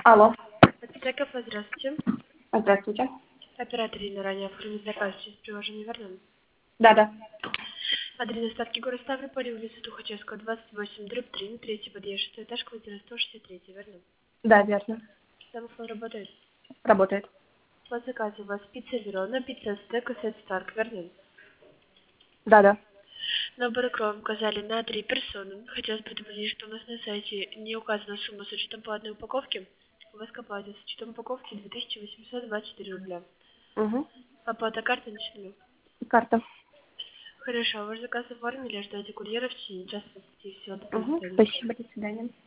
Алло. Заказ, здравствуйте. Здравствуйте. Оператор Ирина ранее оформил заказ через приложение «Вернем». Да. Адрес доставки город Ставрополь, улица Тухачевского, 28, дробь 3, на третий подъезд, 6 этаж, квартира 163, «Вернем». Да, верно. Домофон работает. Работает. По заказу у вас пицца Верона, пицца стек и сет Старк, «Вернем». Да. Набор икру указали на 3 персоны. Хотелось предупредить, что у нас на сайте не указана сумма с учетом по одной упаковке. У вас к оплате с учетом упаковки 2824 рубля. Угу. Оплата карты начнем. Карта. Хорошо, ваш заказ оформили, ждете курьера в течение часа. Всего, до Угу. свидания. Спасибо, до свидания.